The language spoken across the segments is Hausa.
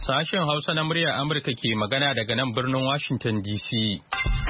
Sashen Hausa na muryar Amurka ke magana daga nan birnin Washington DC.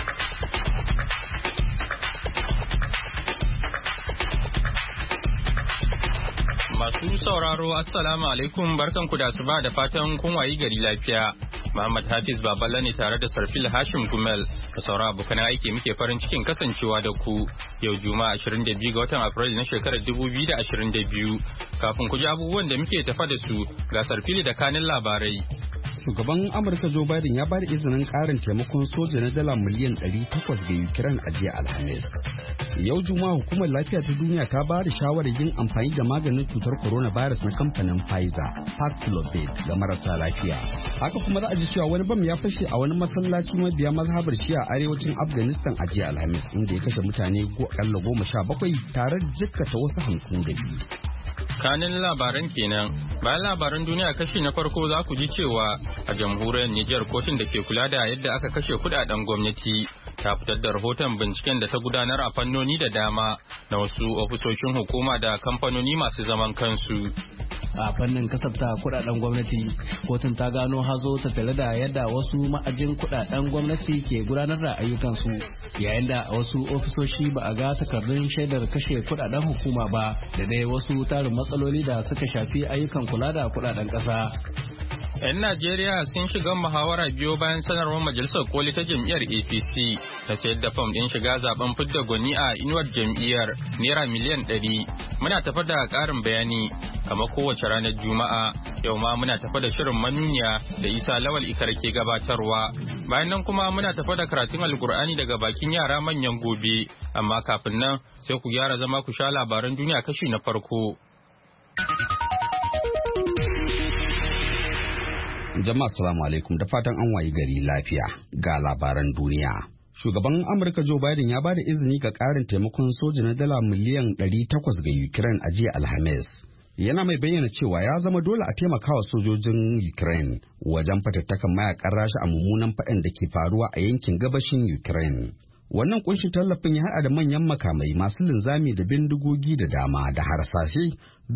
Masu sauraro, Assalamu alaikum, barkanku da asuba da fatan kun wayi gari lafiya. Muhammad Hafiz Baballa ne tare da Sarfil Hashim Gumel da sauran abokan aiki muke farin cikin kasancewa da ku yau Juma'a 22 ga watan Afrilu na shekarar 2022. Kafin ku ji abubuwan da muke tafa da su ga Sarfil da kanin labarai. Shugaban Amurka Joe Biden ya bada izinin karin taimakon soja na dala miliyan 800 ga Ukraine a jiya Alhamis. Yau Juma'a hukumar lafiya ta duniya ta ba da shawarar yin amfani da maganin cutar coronavirus na kamfanin Pfizer, Paxlovid, ga marasa lafiya. Haka kuma za a ji cewa wani bam ya fashe a wani masallaci mabiya mazhabar Shia a arewacin Afghanistan a jiya Alhamis, inda ya kashe mutane akalla 17 tare da jikkata wasu 52. Kanin labaran kenan. Bayan labaran duniya kashi na farko za ku ji cewa a jamhuriyar Nijar kotun da ke kula da yadda aka kashe kudaden gwamnati ta fitar da rahoton binciken da ta gudanar a fannoni da dama na wasu ofisoshin hukuma da kamfanoni masu zaman kansu. A fannin kasafta kudaden gwamnati, kotun ta gano hazo tattare da yadda wasu ma'ajin kudaden gwamnati ke gudanar da ayyukansu, yayin da wasu ofisoshi ba a ga takardun shaidar kashe kudaden hukuma ba, da dai wasu tarin matsaloli da suka shafi ayyukan kula da kudaden kasa. 'Yan Najeriya sun shiga muhawara biyo bayan sanarwar majalisar koli ta jam'iyyar APC ta sayar da fam ɗin shiga zaben fidda gwani a inuwar jam'iyyar naira miliyan 100. Muna tafa da ƙarin bayani kamar kowace ranar Juma'a. Yau ma muna tafa da shirin manuniya da Isa Lawal Ikar ke gabatarwa. Bayan nan kuma muna tafa da karatun Alkur'ani daga bakin yara manyan gobe. Amma kafin nan sai ku gyara zama ku sha labaran duniya kashi na farko. Jama'a salamu alaikum da fatan an wayi gari lafiya ga labaran duniya. Shugaban Amurka Joe Biden ya bada izini ga karin taimakon soja na dala miliyan 800 ga Ukraine a jiya Alhamis. Yana mai bayyana cewa ya zama dole a taimakawa sojojin Ukraine wajen fatattakan mayakan Rasha a mummunan faɗan da ke faruwa a yankin gabashin Ukraine. Wannan kunshin tallafin ya haɗa da manyan makamai masu linzami da bindigogi da dama da harsashe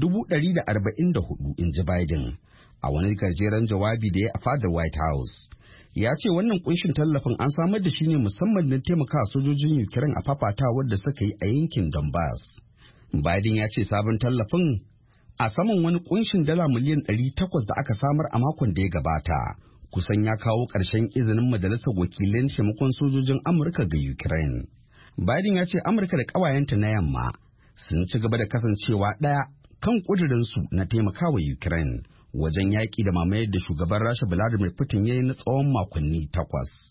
144, in ji Biden. A wani gajeren jawabi da ya a fadar White House, ya ce wannan kunshin tallafin an samar da shi ne musamman don taimakawa sojojin Ukraine a fafatawar da suka yi a yankin Donbass. Biden ya ce sabon tallafin a saman wani kunshin dala miliyan 800 da aka samar a makon da ya gabata kusan ya kawo ƙarshen izinin majalisar wakilan taimakon sojojin Amurka ga Ukraine. Biden ya ce Amurka da ƙawayenta na yamma sun ci gaba da kasancewa ɗaya kan ƙudurinsu na taimakawa Ukraine wajen yaƙi da mamayar da shugaban Rasha Vladimir Putin ya yi na tsawon makonni 8.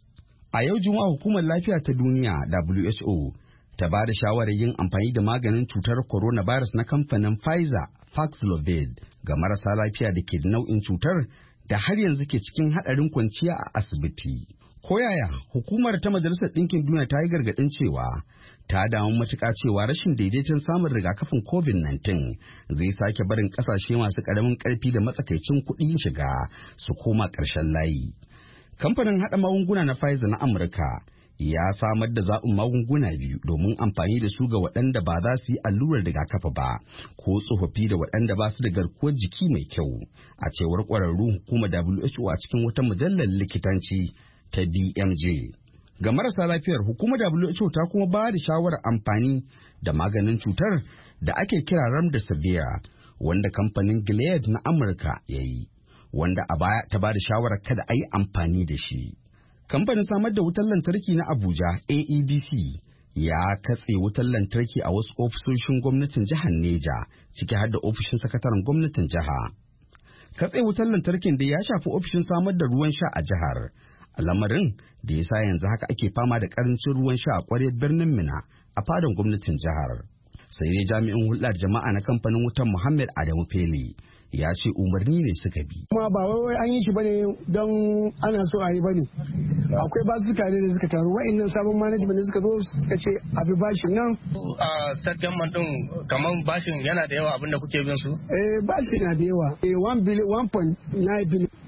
A yau Juma'a hukumar lafiya ta duniya WHO ta ba da shawarar yin amfani da maganin cutar coronavirus na kamfanin Pfizer, Paxlovid, ga marasa lafiya da ke da nau'in cutar da har yanzu ke cikin haɗarin kwanciya a asibiti. Koyaya hukumar ta Majalisar Ɗinkin Duniya ta yi gargaɗin cewa ta damu matuƙa cewa rashin daidaiton samun rigakafin COVID-19 zai sake barin ƙasashe masu ƙaramin ƙarfi da matsakaicin kuɗin shiga su koma ƙarshen layi. Kamfanin haɗa magunguna na Pfizer na Amurka ya samar da zaɓin magunguna biyu domin amfani da su ga waɗanda ba za su yi allurar rigakafi ba ko tsofaffi da waɗanda ba su da garkuwar jiki mai kyau, a cewar ƙwararru hukumar WHO a cikin wata mujallar likitanci ta BMJ. Ga marasa lafiyar, hukumar WHO ta kuma ba da shawarar amfani da maganin cutar da ake kira Remdesivir, wanda kamfanin Gilead na Amurka ya yi, wanda a baya ta ba da shawarar kada a yi amfani da shi. Kamfanin samar da wutar lantarki na Abuja, AEDC, ya katse wutar lantarki a wasu ofisoshin gwamnatin jihar Neja, ciki har da ofishin sakataren gwamnatin jiha. Katse wutar lantarkin da ya shafi ofishin samar da ruwan sha a jihar. Lamarin da ya sa yanzu haka ake fama da karancin ruwan sha a ƙwaryar birnin Mina a fadan gwamnatin jihar. Sai dai jami'in hulɗar jama'a na kamfanin wutan Muhammad Adamu Fele ya ce umarni ne suka bi. Kuma ba wai an yi shi bane don ana so a yi bane. Akwai basuka ne da suka taru, wa'annan sabon management da suka zo suka ce abi bashin nan. A state government din kaman bashin yana da yawa abinda kuke bin su? Bashin na da yawa. 1.9 billion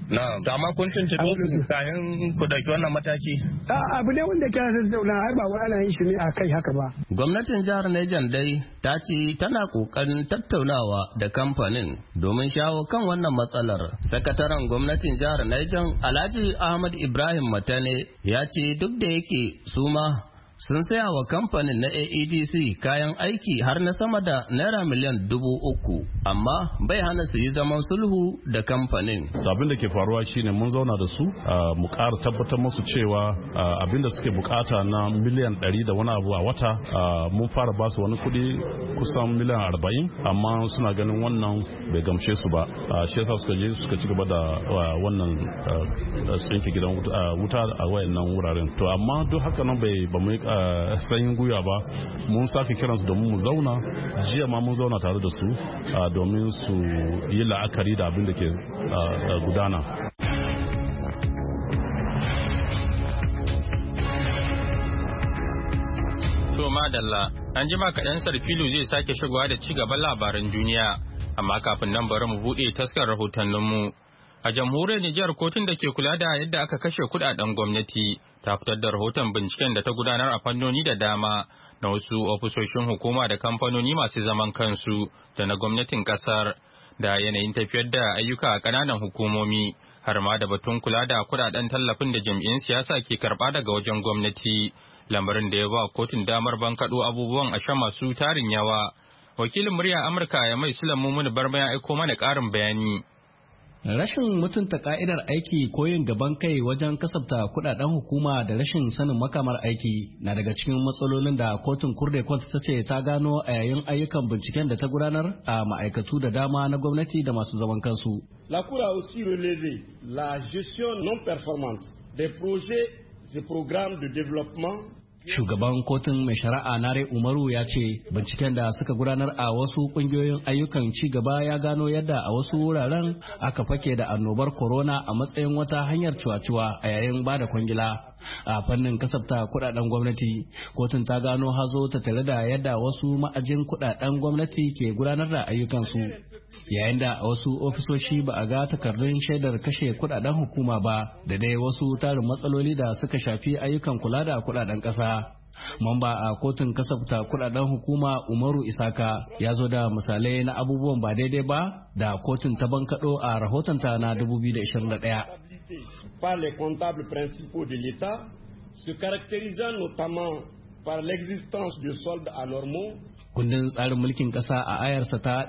Na, da amma kun tuntuɓe su kayan ku dauki wannan mataki? Abu ne wanda ta zauna har ba wani ana yin shi ne a kai haka ba. Gwamnatin jihar Niger dai ta ce tana kokarin tattaunawa da kamfanin domin shawo kan wannan matsalar. Sakataren gwamnatin jihar Niger Alhaji Ahmad Ibrahim Matane ya ce duk da yake su ma sun saya wa kamfanin na AEDC kayan aiki har na sama da naira miliyan 3,000 amma bai hana su yi zaman sulhu da kamfanin. Abin da ke faruwa shine mun zauna da su mu ƙara tabbatar musu cewa abin da suke bukata na miliyan 100 da wani abu a wata mun fara basu wani kuɗi kusan miliyan 40 amma suna ganin wannan bai gamshe su ba. Shi yasa suka ci gaba da wannan tsinke gidan wuta a wayannan wuraren. To amma duk haka nan ba mu sanyin gwiwa ba, mun sake kiransu domin mu zauna. Jiya ma mun zauna tare da su domin su yi la'akari da abin da ke gudana. To madalla, an jima kaɗan Sarfilu zai sake shigowa da ci gaban labaran duniya, amma kafin nan bari mu buɗe taskar rahotanninmu. A jamhuriyar Nijar kotun da ke kula da yadda aka kashe kudaden gwamnati ta fitar da rahoton binciken da ta gudanar a fannoni da dama na wasu ofisoshin hukuma da kamfanoni masu zaman kansu da na gwamnatin kasar da yanayin tafiyar da ayyuka a ƙananan hukumomi har ma da batun kula da kudaden tallafin da jam'iyyun siyasa ke karɓa daga wajen gwamnati, lamarin da ya ba kotun damar bankaɗo abubuwan asha masu tarin yawa. Wakilin murya Amurka ya mai Sulaimu Muni Barma ya aiko mana ƙarin bayani. Rashin mutunta ka'idar aiki ko yin gaban kai wajen kasafta kudaden hukuma da rashin sanin makamar aiki na daga cikin matsalolin da kotun Kurde Court ta ce ta gano a yayin ayyukan binciken da ta gudanar a ma'aikatu da dama na gwamnati da masu zaman kansu. La Cour a aussi relevé la gestion non performante des projets et programmes de développement. Shugaban kotun mai shari'a Nare Umaru ya ce binciken da suka gudanar a wasu kungiyoyin ayyukan ci gaba ya gano yadda a wasu wuraren aka fake da annobar corona a matsayin wata hanyar ciwa-ciwa a yayin bada kwangila. A fannin kasafta kudaden gwamnati, kotun ta gano hazo ta tare da yadda wasu ma'ajin kudaden gwamnati ke gudanar da ayyukansu. Yayin da a wasu ofisoshi ba a ga takardun shaidar kashe kudaden hukuma ba da dai wasu tarin matsaloli da suka shafi ayyukan kula da kudaden ƙasa. Mamba a kotun kasafta kudaden hukuma Umaru Isaka ya zo da misalai na abubuwan ba daidai ba da kotun ta bankaɗo a rahotonta na 2021. Par les comptables principaux de l'État, se caractérisant notamment par l'existence de soldes anormaux. Kundin tsarin mulkin ƙasa a ayarsa ta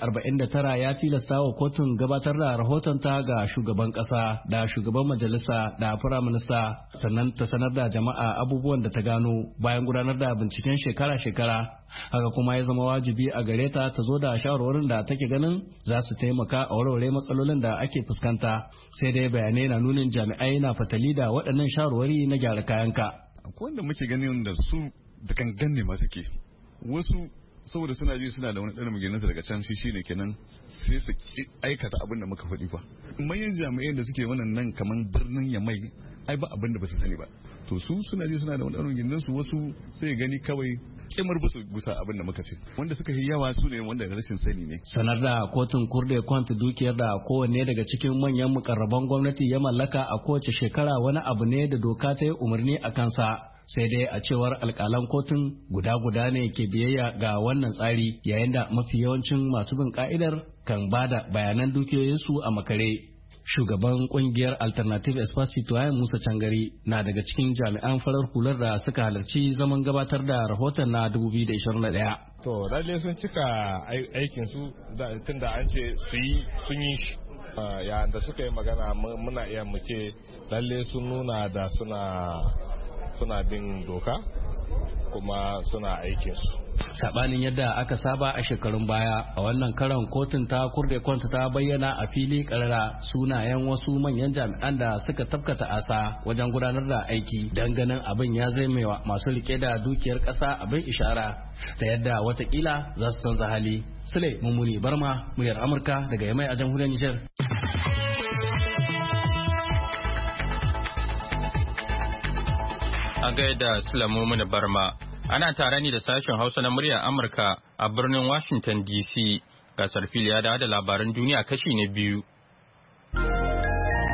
149 ya tilasta wa kotun gabatar da rahotonta ga shugaban ƙasa da shugaban majalisa da firaminista, sannan ta sanar da jama'a abubuwan da ta gano bayan gudanar da binciken shekara-shekara. Haka kuma ya zama wajibi a gare ta ta zo da shawarwarin da take ganin za su taimaka a warware matsalolin da ake fuskanta. Sai dai bayanai na nunin jami'ai na fatali da waɗannan shawarwari na gyara kayanka. Akwai wanda muke ganin da su da gangan ne ma suke. Wasu saboda suna ji suna da wani ɗan magininsa daga can shi ne kenan sai su aikata abin da muka faɗi fa. Manyan jami'ai da suke wannan nan kamar birnin Yamai ai ba abin da ba su sani ba. To su suna ji suna da wani ɗan magininsu wasu sai gani kawai kimar busa abin da muka ce. Wanda suka yi yawa su ne wanda rashin sani ne. Sanar da kotun Kurde Kwant dukiyar da kowanne daga cikin manyan mukarraban gwamnati ya mallaka a kowace shekara wani abu ne da doka ta yi umarni a kansa. Sai dai a cewar alkalan kotun guda ne ke biyayya ga wannan tsari, yayin da mafi yawancin masu bin ka'idar kan bada bayanan dukiyoyinsu a makare. Shugaban kungiyar Alternative Espace Citoyen Musa Cangari na daga cikin jami'an farar hular da suka halarci zaman gabatar da rahoton na 2021. To lalle sun cika aikin su tun da an ce sun yi shi. Ya da suka yi magana muna iya mu ce lalle sun nuna da suna bin doka kuma suna aikinsu. Sabanin yadda aka saba a shekarun baya, a wannan karan kotun ta Kurde Kwanta ta bayyana a fili karara sunayen wasu manyan jami'an da suka tafkata asa wajen gudanar da aiki don ganin abin ya zaimewa masu rike da dukiyar kasa abin ishara ta yadda watakila za su canza hali. Sule Mummuni Barma, muryar Amurka daga Yamai a jamhuriyar Nijar. A gaida Sulamu Mini Barma, ana tare ne da sashen Hausa na muryar Amurka a birnin Washington DC. Gasar fili ya da labaran duniya kashi na biyu.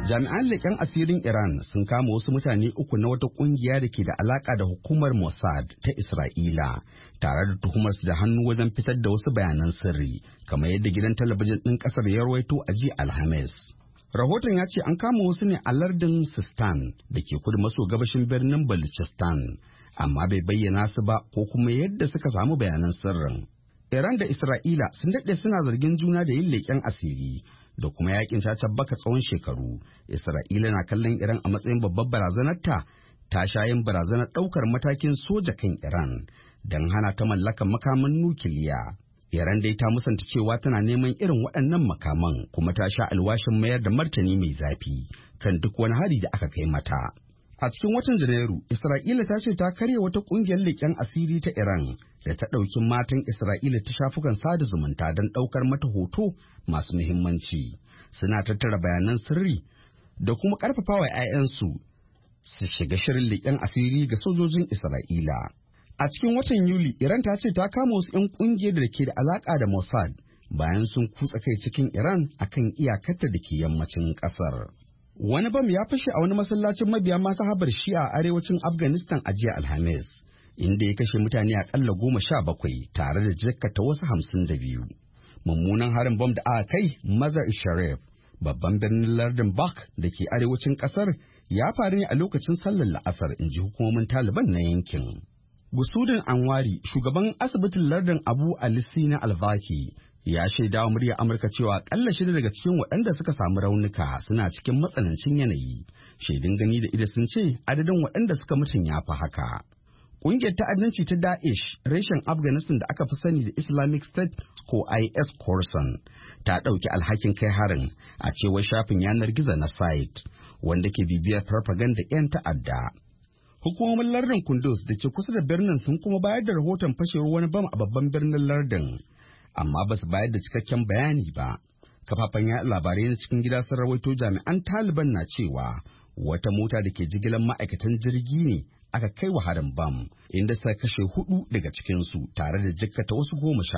Jami'an leƙen asirin Iran sun kama wasu mutane uku na wata ƙungiya da ke da alaƙa da hukumar Mossad ta Isra'ila, tare da tuhumarsu da hannu wajen fitar da wasu bayanan sirri, kamar yadda gidan talabijin ɗin ƙasar ya rawaito a jiya Alhamis. Rahoton ya ce an kama wasu ne a lardin Sistan da ke kudu maso gabashin birnin Balochistan, amma bai bayyana su ba ko kuma yadda suka samu bayanan sirrin. Iran da Isra'ila sun daɗe suna zargin juna da yin leƙen asiri da kuma yakin ta tabbaka tsawon shekaru. Isra'ila na kallon Iran a matsayin babbar barazanarta, ta sha yin barazanar ɗaukar matakin soja kan Iran don hana ta mallakan makaman nukiliya. Iran dai ta musanta cewa tana neman irin waɗannan makaman, kuma ta sha alwashin mayar da martani mai zafi kan duk wani hari da aka kai mata. A cikin watan Janairu, Isra'ila ta ce ta karya wata ƙungiyar leƙen asiri ta Iran da ta ɗauki matan Isra'ila ta shafukan sada zumunta don ɗaukar mata hoto masu muhimmanci. Suna tattara bayanan sirri da kuma ƙarfafawa 'ya'yansu su shiga shirin leƙen asiri ga sojojin Isra'ila. A cikin watan Yuli, Iran ta ce ta kama wasu 'yan ƙungiyar da ke da alaƙa da Mossad bayan sun kutsa kai cikin Iran akan iyakarta da ke yammacin ƙasar. Wani bam ya fashe a wani masallacin mabiya mazhabar Shi'a a arewacin Afghanistan a jiya Alhamis, inda ya kashe mutane akalla 17 tare da jikkata wasu 52. Mummunan harin bam da aka kai Mazar-i-Sharif, babban birnin lardin Bak da ke arewacin kasar, ya faru ne a lokacin sallar la'asar, in ji hukumomin Taliban na yankin. Gusudin Anwari, shugaban asibitin lardin Abu Ali-Sina Al-Baki, ya shaida wa muryar Amurka cewa akalla 6 daga cikin waɗanda suka samu raunuka suna cikin matsanancin yanayi. Shaidun gani da ido sun ce adadin waɗanda suka mutun ya fi haka. Ƙungiyar ta'addanci ta Daesh, reshen Afghanistan da aka fi sani da Islamic State ko IS Khorasan, ta ɗauki alhakin kai harin, a cewar shafin yanar gizo na site, wanda ke bibiyar farfaganda 'yan ta'adda. Hukumomin lardin Kunduz da ke kusa da birnin sun kuma bayar da rahoton fashewar wani bam a babban birnin lardin, amma ba su bayar da cikakken bayani ba. Kafafen yaɗa labarai na cikin gida sun rawaito jami'an Taliban na cewa wata mota da ke jigilar ma'aikatan jirgi ne aka kai wa harin bam, inda suka kashe 4 daga cikinsu tare da jikkata wasu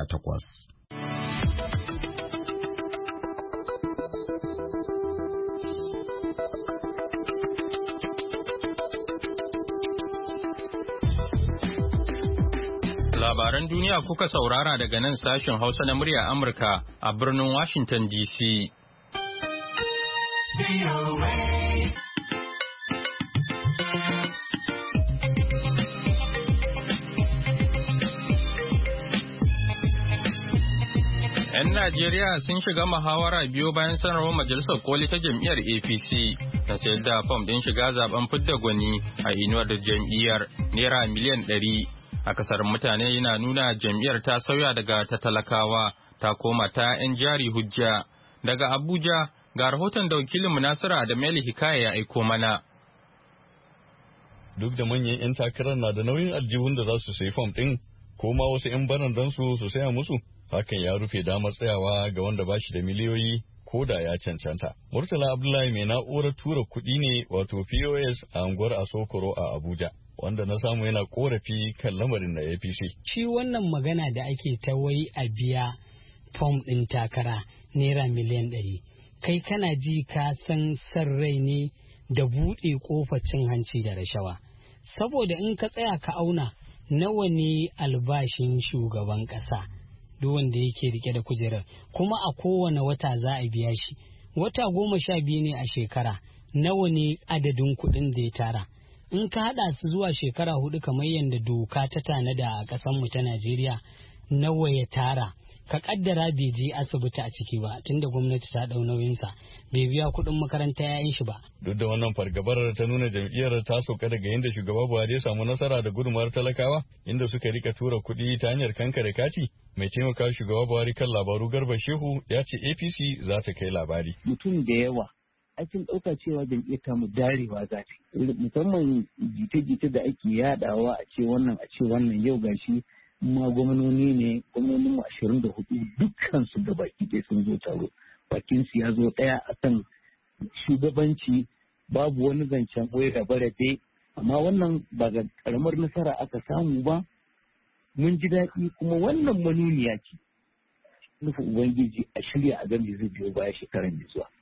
18. Labaran duniya kuka saurara daga nan sashen Hausa na murya Amurka a birnin Washington DC. 'Yan Najeriya sun shiga muhawara biyo bayan sanarwar Majalisar Koli ta jam'iyyar APC na sayar da fam ɗin shiga zaben fidda gwani a inuwar da jam'iyyar Naira miliyan 100. Akasarin mutane yana nuna jam'iyyar ta sauya daga ta talakawa ta koma ta 'yan jari hujja. Daga Abuja ga rahoton da wakilin Nasiru Adameli Hikaya ya aiko mana. Duk da manyan 'yan takarar na da nauyin aljihun da za su sayi fam ɗin, ko ma wasu 'yan barandan su saya musu, hakan ya rufe damar tsayawa ga wanda ba shi da miliyoyi ko da ya cancanta. Murtala Abdullahi mai na'urar tura kuɗi ne wato POS a unguwar Asokoro a Abuja, wanda na samu yana korafi kan lamarin na APC. Shi wannan magana da ake ta wai a biya fom ɗin takara naira miliyan 100, kai kana ji ka san rai ne da buɗe ƙofar cin hanci da rashawa. Saboda in ka tsaya ka auna nawa ne albashin shugaban ƙasa duk wanda yake rike da kujerar, kuma a kowane wata za a biya shi, wata 12 ne a shekara, nawa ne adadin kuɗin da ya tara. In ka haɗa su zuwa shekara 4 kamar yadda doka ta tanada a ƙasarmu ta Najeriya, nawa ya tara, ka kaddara bai je asibiti a ciki ba tunda gwamnati ta ɗau nauyinsa, bai biya kuɗin makaranta yayin shi ba. Duk da wannan fargabar ta nuna jam'iyyar ta sauka daga yadda shugaba Buhari ya samu nasara da gudunmawar talakawa, inda suka rika tura kuɗi ta hanyar kankare kati. Mai taimaka shugaba Buhari kan labaru Garba Shehu ya ce APC za ta kai labari. Mutum da yawa akin ɗauka cewa jam'iyyar ta mu darewa za ta, musamman jita-jita da ake yadawa a ce wannan yau gashi ma gwamnoni ne, gwamnonin mu 24 dukkan su da baki ɗaya sun zo taro, bakin su ya zo ɗaya akan shugabanci, babu wani zancen wai rabe-rabe, amma wannan ba ga karamar nasara aka samu ba. Mun ji daɗi, kuma wannan manuniya ce nufin Ubangiji a shirya a gami zai biyo baya shekarar mai zuwa.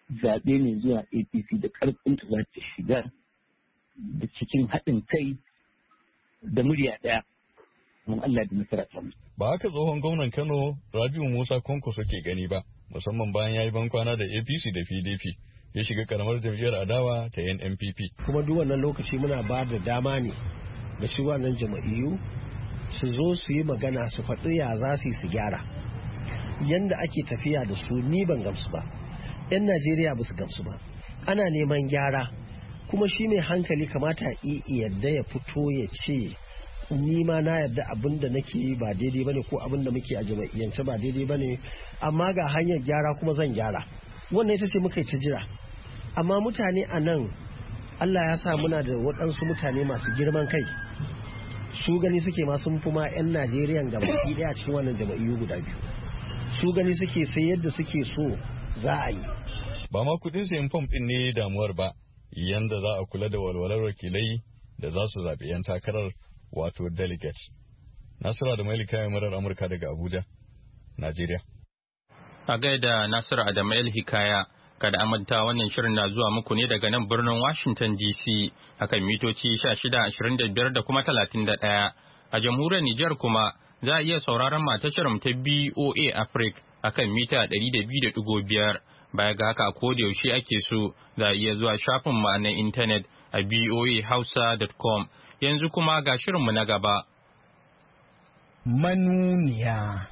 zaɓe ne zuwa APC da ƙarfin ta za ta shiga da cikin haɗin kai da murya ɗaya. Mun Allah da nasara ta. Ba haka tsohon gwamnan Kano Rabiu Musa Kwankwaso ke gani ba, musamman bayan ya yi bankwana da APC da PDP. Ya shiga karamar jam'iyyar adawa ta NNPP. Kuma duk wannan lokaci muna ba da dama ne da shi wannan jama'iyyu su zo su yi magana su faɗi ya za su gyara. Yanda ake tafiya da su ni ban gamsu ba. 'Yan Najeriya ba su gamsu ba. Ana neman gyara kuma shi mai hankali kamata yadda ya fito ya ce ni ma na yarda abin da nake yi ba daidai bane ko abin da muke a jama'iyyance ba daidai bane amma ga hanyar gyara kuma zan gyara. Wannan ita ce muka yi ta jira. Amma mutane a nan Allah ya sa muna da waɗansu mutane masu girman kai su gani suke ma sun fi ma 'yan Najeriya gabaki ɗaya cikin wannan jama'iyyu guda biyu. Su gani suke sai yadda suke so za a yi. Ba ma kudin sayan fom ɗin ne damuwar ba, yanda za a kula da walwalar wakilai da za su zaɓi 'yan takarar wato delegates. Nasiru Adamu kayan murar Amurka daga Abuja, Najeriya. A gaida Nasiru Adamu Hikaya, kada a manta wannan shirin na zuwa muku ne daga nan birnin Washington DC akan mitoci 1625 da kuma 31. A jamhuriyar Nijar kuma za a iya sauraron shirin ta BOA Africa akan mita 200.5. Baya ga haka ko da yaushe ake so za a iya zuwa shafin mu na intanet a boahausa.com. Yanzu kuma ga shirinmu na gaba. Manuniya.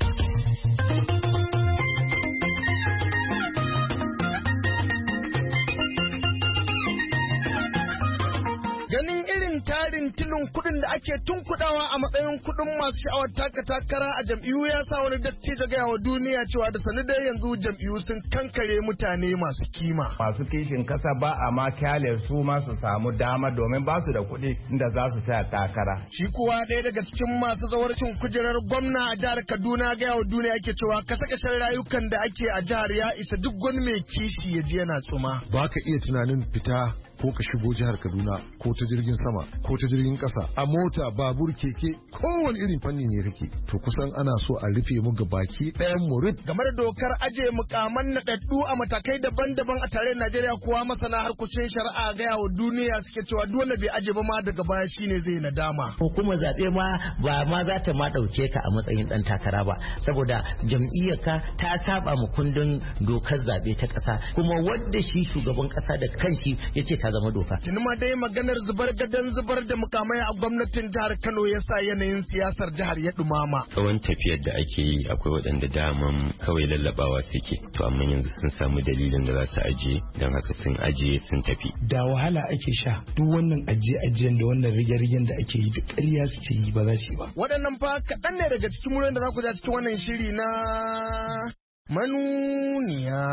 Ganin irin tarin tilin kuɗin da ake tunkuɗawa a matsayin kuɗin masu sha'awar taka takara a jam'iyyu ya sa wani dattijo gaya wa duniya cewa da sanu dai yanzu jam'iyyu sun kankare mutane masu kima. Masu kishin kasa ba a ma kyale su ma su samu dama domin ba su da kuɗi inda za su sa takara. Shi kuwa ɗaya daga cikin masu zawarcin kujerar gwamna a jihar Kaduna gaya wa duniya yake cewa kashe-kashen rayukan da ake a jihar ya isa duk wani mai kishi ya ji yana tsuma. Ba ka iya tunanin fita ko ka shigo jihar Kaduna ko ta jirgin sama ko ta jirgin kasa a mota babur keke kowane irin fanni ne kake to kusan ana so a rufe mu ga baki ɗayan mu rip. Game da dokar aje mukaman naɗaɗɗu a matakai daban-daban a tarayyar Najeriya kuwa masana harkokin shari'a gaya wa duniya suke cewa duk wanda bai aje ba ma daga baya shine zai nadama. Hukumar zaɓe ma ba ma za ta ma ɗauke ka a matsayin ɗan takara ba saboda jam'iyyarka ta saba mu kundin dokar zaɓe ta ƙasa kuma wadda shi shugaban ƙasa da kanshi ya ce ta zama doka. Tuni ma dai maganar zubar da mukamai a gwamnatin jihar Kano ya sa yanayin siyasar jihar ya dumama. Tsawon tafiyar da ake yi akwai waɗanda daman kawai lallabawa suke to amma yanzu sun samu dalilin da za su ajiye don haka sun ajiye sun tafi. Da wahala ake sha duk wannan ajiyen da wannan rige-rigen da ake yi duk ƙarya suke yi ba za su yi ba. Waɗannan fa kaɗan ne daga cikin wurin da za ku ja cikin wannan shiri na manuniya.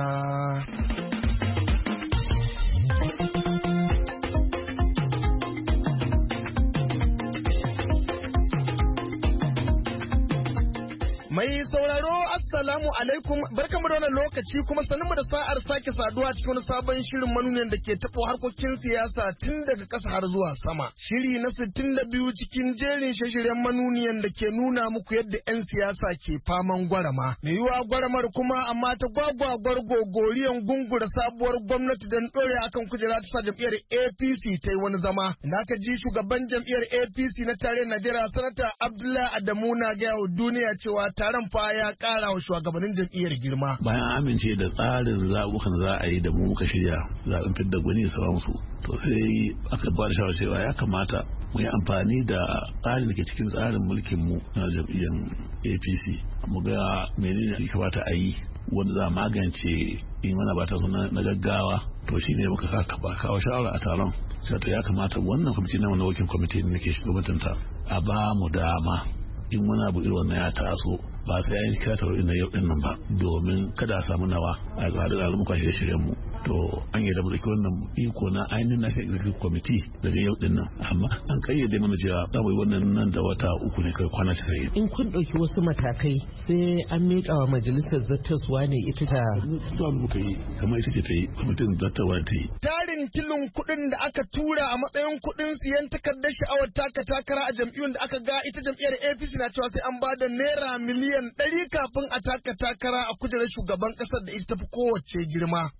Mai sauraro assalamu alaikum barkamu da wannan lokaci kuma sanin da sa'ar sake saduwa cikin wani sabon shirin manuniyan da ke taɓo harkokin siyasa tun daga ƙasa har zuwa sama. Shiri na 62 cikin jerin shirye-shiryen manuniyan da ke nuna muku yadda 'yan siyasa ke faman gwarama. Mai yiwuwa gwaramar kuma amma ta gwagwagwar gogoriyan gungura sabuwar gwamnati don ɗore akan kujera ta sa jam'iyyar APC ta yi wani zama. Da aka ji shugaban jam'iyyar APC na tarayyar Najeriya sanata Abdullahi Adamu na gaya wa duniya cewa taron fa ya kara wa shugabannin jam'iyyar girma. Bayan amince da tsarin zaɓukan za a yi da mu muka shirya zaɓen fidda gwani da sauransu to sai aka ba da shawarar cewa ya kamata mu yi amfani da tsarin da ke cikin tsarin mulkin mu na jam'iyyar APC mu ga menene ya kamata a yi wanda za a magance in wani ba ta na gaggawa to shine muka kawo shawara a taron sai to ya kamata wannan kwamiti na wakil kwamiti da ke shugabantar a ba mu dama in wani abu irin wannan ya taso ba sai ya yi kira tauro na yau nan ba domin kada a samu nawa a tsarin al'umma shirye-shiryen mu to an yi da mu dauki wannan iko na ainihin national executive committee daga yau din nan amma an kayyade mana cewa za mu yi wannan nan da wata uku ne kai kwana 90. In kun dauki wasu matakai sai an miƙa wa majalisar zattaswa ne ita ta zuwa muka yi kamar ita ce ta yi kwamitin zattaswa ta yi. Tarin kilin kuɗin da aka tura a matsayin kuɗin siyan takardar sha'awar taka takara a jam'iyyun da aka ga ita jam'iyyar APC na cewa sai an ba da naira miliyan 100 kafin a taka takara a kujerar shugaban ƙasar da ita tafi kowace girma. Ta sa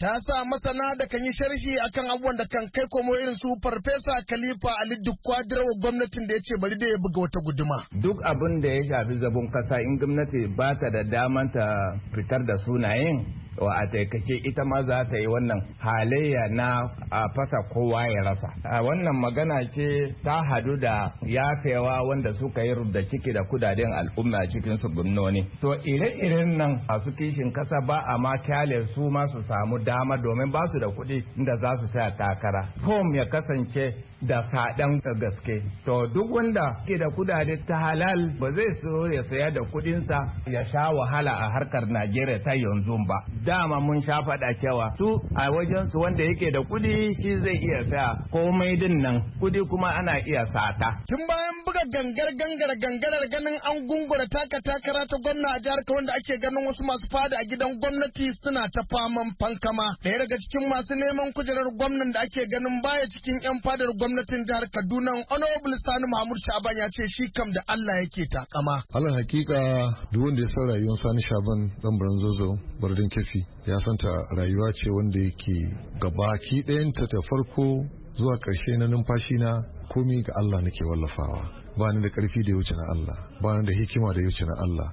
masana da kan yi sharhi akan abubuwan da kan kai komo irin su Farfesa Khalifa Ali Dukwadira wa gwamnatin da ya ce bari da ya buga wata guduma. Duk abin da ya shafi zabon kasa in gwamnati ba ta da daman ta fitar da sunayen wa a taikake ita ma za ta yi wannan halayya na a fasa kowa ya rasa. A wannan magana ce ta hadu da yafewa wanda suka yi rubda ciki da kudaden al'umma cikin su gwamnoni. To ire-iren nan masu kishin kasa ba a ma kyale su ma su samu dama domin ba su da kuɗi da za su saya takara. Fom ya kasance da sadan gaske. To duk wanda ke da kudade ta halal ba zai so ya saya da kuɗinsa ya sha wahala a harkar Najeriya ta yanzu ba. Dama mun sha faɗa cewa su a wajen su wanda yake da kuɗi shi zai iya saya komai din nan kuɗi kuma ana iya sata. Tun bayan buga gangarar ganin an gungura takara ta gwamna a jihar wanda ake ganin wasu masu fada a gidan gwamnati suna ta faman fankama. Ɗaya daga cikin masu neman kujerar gwamnan da ake ganin baya cikin 'yan fadar gwamnatin jihar Kaduna, Honorable Sani Mahmud Shaban ya ce shi kam da Allah yake takama. Allah hakika duk wanda ya san rayuwar Sani Shaban dan Zazzau Bardin Kefi ya santa rayuwa ce wanda yake gabaki ɗayanta ta farko zuwa ƙarshe na numfashi na komi ga Allah nake wallafawa. Ba ni da ƙarfi da ya wuce na Allah, ba ni da hikima da ya wuce na Allah.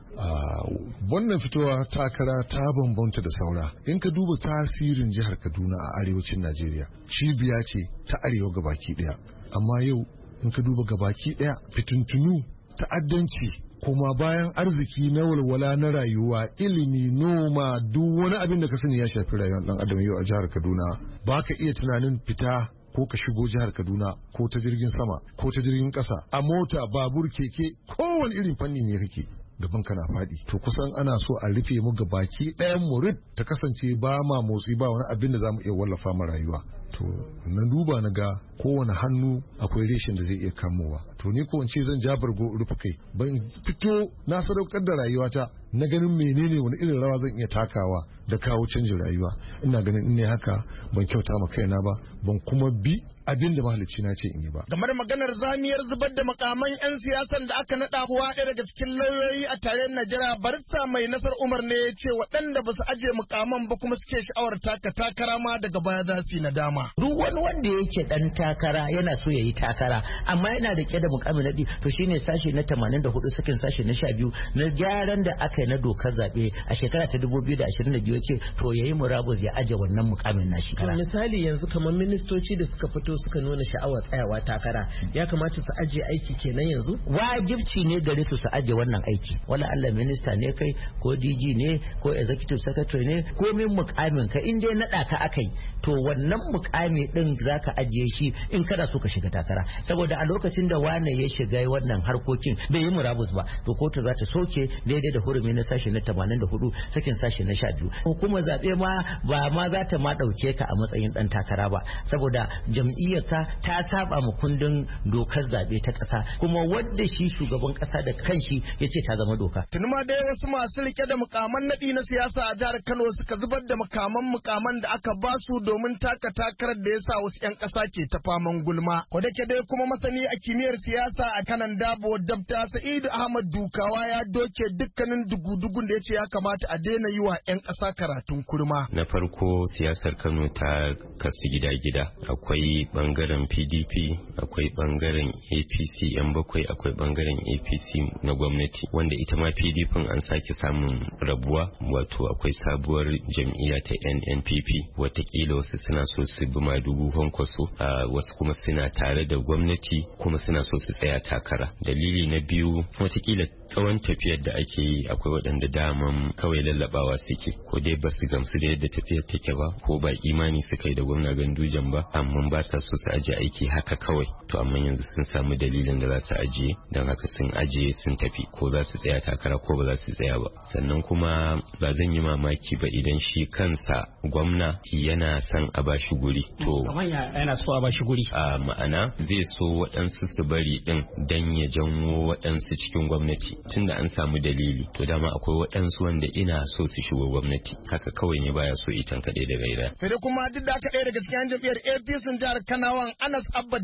Wannan fitowa takara ta bambanta da saura. In ka duba tasirin jihar Kaduna a arewacin Najeriya, cibiya ce ta arewa gabaki ɗaya. Amma yau in ka duba gabaki ɗaya fitintunu, ta'addanci, kuma bayan arziki na walwala na rayuwa, ilimi, noma, duk wani abin da ka sani ya shafi rayuwar ɗan adam yau a jihar Kaduna. Ba ka iya tunanin fita ko ka shigo jihar Kaduna ko ta jirgin sama ko ta jirgin ƙasa a mota, babur, keke, kowane irin fanni ne kake gaban kana faɗi. To kusan ana so a rufe mu ga baki ɗayan murid ta kasance ba ma motsi, ba wani abin da za mu iya wallafa ma rayuwa. To na duba na ga kowane hannu akwai reshen da zai iya kamowa. To ni ko in ce zan ja bargo rufe kai, ban fito na sadaukar da rayuwata na ganin menene wani irin rawa zan iya takawa da kawo canjin rayuwa. Ina ganin in ne haka ban kyauta ma kaina ba, ban kuma bi abin da mahalicci na ce in yi ba. Game da maganar zamiyar zubar da makaman 'yan siyasan da aka naɗa kuwa ɗaya daga cikin lauyoyi a tarayyar Najeriya, barista mai Nasar Umar ne ya ce waɗanda ba su aje makaman ba kuma suke sha'awar takara ma daga baya za su yi nadama. Duk wani wanda yake dan takara yana so ya yi takara amma yana da ke da mukamin naɗi, to shine sashi na 84 sakin sashi na 12 na gyaran da aka yi na dokar zaɓe a shekara ta 2022 ce to yayi murabus ya aje wannan mukamin nashi. Misali yanzu kamar ministoci da suka fito suka nuna sha'awar tsayawa takara ya kamata su aje aiki kenan yanzu? Wajibci ne gare su aje wannan aiki. Wala Allah minista ne kai ko DG ne ko executive secretary ne ko min mukamin ka in dai naɗa ka akai to wannan mukami din zaka ajiye shi in kana so ka shiga takara, saboda a lokacin da wane ya shiga wannan harkokin bai yi murabus ba to kotu za ta soke daidai da hurumi na sashi na 84 sakin sashi na 12. Hukumar zaɓe ba ma za ta ma ɗauke ka a matsayin ɗan takara ba, saboda jam'iyyarka ta saba mu kundin dokar zaɓe ta ƙasa, kuma wadda shi shugaban ƙasa da kanshi ya ce ta zama doka. Tuni ma dai wasu masu rike da mukaman naɗi na siyasa a jihar Kano suka zubar da mukaman da aka ba su domin taka takarar da ya sa wasu 'yan ƙasa ke ta faman gulma. Ko da ke dai kuma masani a kimiyyar siyasa a kanan dabo Dabta Sa'idu Ahmad Dukawa ya doke dukkanin dugudugun da ya ce ya kamata a daina yi wa 'yan ƙasa karatun kurma. Na farko siyasar Kano ta kasu gida-gida. Akwai bangaren PDP, akwai bangaren APC 'yan bakwai, akwai bangaren APC na gwamnati, wanda ita ma PDP an sake samun rabuwa, wato akwai sabuwar jam'iyya ta NNPP, watakila wasu suna so su bi madugu Kwankwaso, wasu kuma suna tare da gwamnati kuma suna so su tsaya takara. Dalili na biyu, watakila tsawon tafiyar da ake yi akwai waɗanda daman kawai lallabawa suke, ko dai ba su gamsu da yadda tafiyar take ba, ko ba imani suka yi da gwamna Gandujan ba, amma ba sa so su aje aiki haka kawai. To amma yanzu sun samu dalilin da za su ajiye, don haka sun ajiye sun tafi, ko za su tsaya takara ko ba za su tsaya ba. Sannan kuma ba zan yi mamaki ba idan shi kansa gwamna yana son a bashi guri. To yana so a bashi guri. A ma'ana zai so waɗansu su bari din dan ya janwo waɗansu cikin gwamnati, tunda an samu dalili. To dama akwai waɗansu wanda ina so su shigo gwamnati, haka kawai ne baya so itan kaɗai da gaira. Sai dai kuma duk da aka ɗaya daga cikin jam'iyyar APC jihar Kanawan Anas Abba Dala ya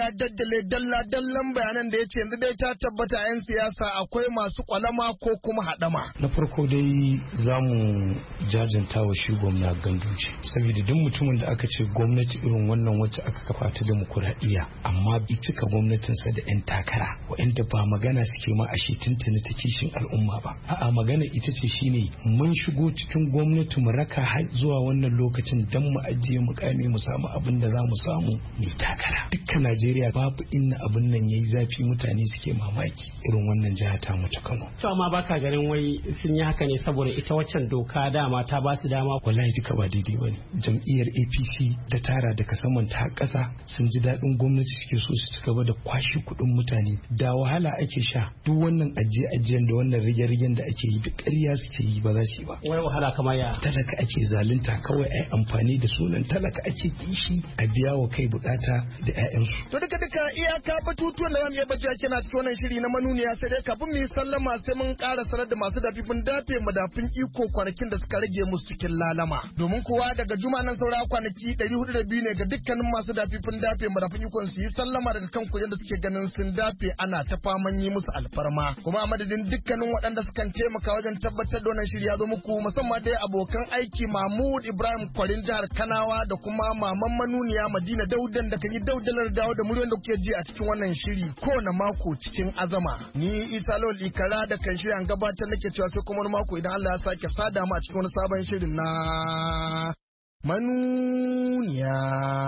ya daddale dalla-dallan bayanan da ya ce yanzu dai ta tabbata 'yan siyasa akwai masu kwalama ko kuma haɗama. Na farko dai za mu jajanta wa shi gwamna Ganduje saboda duk mutumin da aka ce gwamnati irin wannan wacce aka kafa ta demokuraɗiyya amma bi cika gwamnatinsa da 'yan takara wa'anda ba magana suke ma a shi tuntuni ta kishin al'umma ba. A'a magana ita ce shine mun shigo cikin gwamnati mu raka har zuwa wannan lokacin dan mu ajiye mukami mu samu abin da za mu samu mai takara. Dukkan Najeriya babu inna abin nan yayi zafi mutane suke mamaki irin wannan jiha ta mu ta Kano. To amma baka ganin wai sun yi haka ne saboda ita waccan doka dama ta ba su dama? Wallahi duka ba daidai bane. Jam'iyyar APC da tara daga saman ta ƙasa sun ji daɗin gwamnati suke so su ci gaba da kwashe kuɗin mutane da wahala ake sha duk wannan ajiyen da wannan rige-rigen da ake yi da ƙarya suke yi ba za su yi ba. Wai wahala kamar ya? Talaka ake zalunta kawai ai amfani da sunan talaka ake kishi a biya wa kai bukata da 'ya'yansu. To duka iyaka batutuwan da zamu iya baje kina cikin wannan shiri na manuniya sai dai kafin mu yi sallama sai mun ƙara sanar da masu dafifin dafe madafin iko kwanakin da suka rage musu cikin lalama. Domin kuwa daga juma nan saura kwanaki 402 ne ga dukkanin masu dafifin dafe madafin ikon su yi sallama daga kan kujen da suke ganin sun dafe ana ta faman yi musu alfarma. Kuma a madadin dukkanin waɗanda sukan taimaka wajen tabbatar da wannan shiri ya zo muku musamman dai abokan aiki Mahmud Ibrahim Kwarin jihar Kanawa da kuma maman manuniya Madina Daudan da kan yi daudalar dawo da muryoyin da kuke ji a cikin wannan shiri kowane mako cikin azama. Ni Isa Lawal Ikara da kan shirya gabatar nake cewa sai kuma wani mako idan Allah ya sake sada mu a cikin wani sabon shirin na manuniya.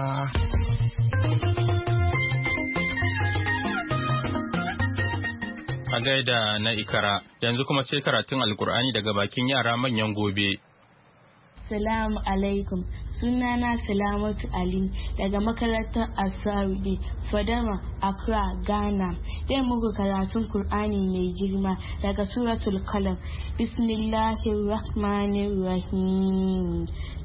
A gaida na Ikara, yanzu kuma sai karatun Alkur'ani daga bakin yara manyan gobe. Assalamu alaikum, sunana Salamatu Ali daga makarantar Asaudi, Fadama, Accra, Ghana. Zai muku karatun Kur'ani mai girma daga Suratul Qalam. Bismillahirrahmanirrahim.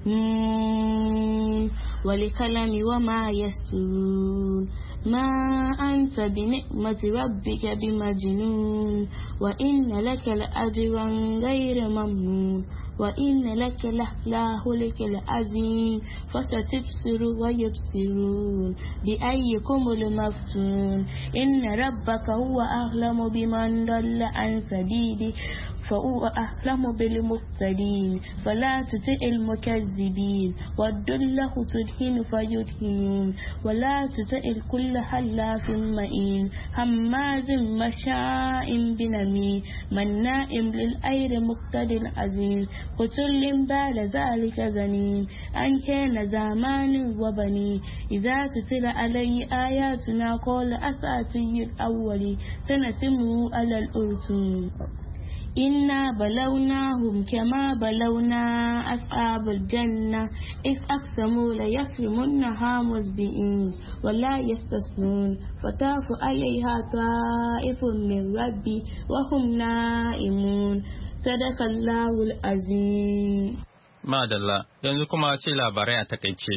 والقلم وما يسطرون ما أنت بنعمة ربك بمجنون وإن لك لأجرا غير ممنون وإن لك لأعلى خلق العظيم فستبصر ويبصرون بأيكم المفتون إن ربك هو أعلم بمن ضل عن سبيله فهو أعلم بالمهتدين فلا تطع المكذبين ودوا له تدهن فيدهنون ولا تطع كل حلاف مهين هماز مشاء بنميم مناع للخير معتد عظيم قتل بعد ذلك زنيم أن كان زمان وبني إذا تتلى عليه آياتنا قال أساطير الأولين سنسمه على الأرسل إنا بلوناهم كما بلونا أصحاب الجنة إذ أقسموا ليصرمنها مسبئين ولا يستثنون فطاف عليها طائف من ربي وهم نائمون صدق الله العظيم. Madalla, yanzu kuma sai labarai a takaice.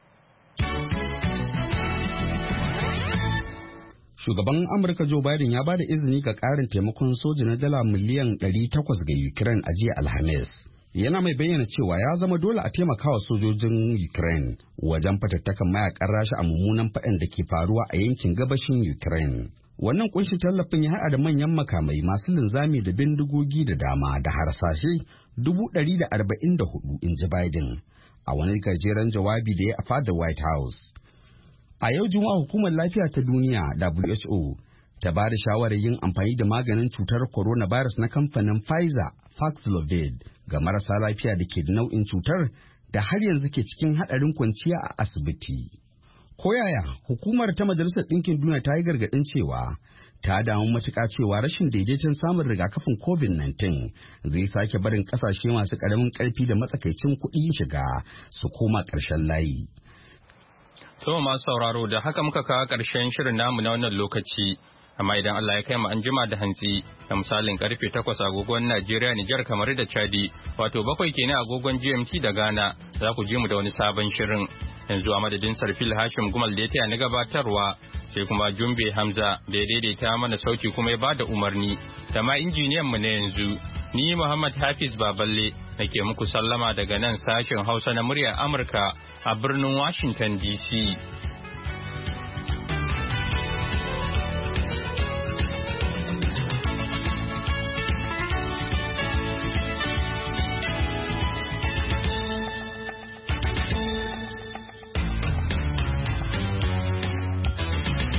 Shugaban Amurka Joe Biden ya ba da izini ga ƙarin taimakon soja na dala miliyan 800 ga Ukraine a jiya Alhamis. Yana mai bayyana cewa ya zama dole a taimaka wa sojojin Ukraine wajen fatattakan mayakan Rasha a mummunan faɗan da ke faruwa a yankin gabashin Ukraine. Wannan kunshi tallafin ya haɗa da manyan makamai masu linzami da bindigogi da dama da harsashe 144 in ji Biden a wani gajeren jawabi da ya a fadar White House. A yau Juma'a Hukumar Lafiya ta Duniya WHO ta ba da shawarar yin amfani da maganin cutar coronavirus na kamfanin Pfizer Paxlovid ga marasa lafiya da ke da nau'in cutar da har yanzu ke cikin haɗarin kwanciya a asibiti. Koyaya hukumar ta Majalisar Ɗinkin Duniya ta yi gargaɗin cewa ta damu matuƙa cewa rashin daidaiton samun rigakafin COVID-19 zai sake barin ƙasashe masu ƙaramin ƙarfi da matsakaicin kuɗi shiga su koma ƙarshen layi. To masu sauraro da haka muka kawo ƙarshen shirin namu na wannan lokaci. Amma idan Allah ya kai mu an jima da hantsi da misalin karfe 8 agogon Najeriya, Nijar, kamar da Chadi, wato 7 kenan agogon GMT da Ghana, za ku ji mu da wani sabon shirin. Yanzu a madadin Sarfil Hashim Gumal da ya taya na gabatarwa, sai kuma Jumbe Hamza da ya daidaita mana sauti kuma ya bada umarni, da ma injiniyan mu na yanzu. Ni Muhammad Hafiz Baballe nake muku sallama daga nan sashen Hausa na muryar Amurka a birnin Washington DC.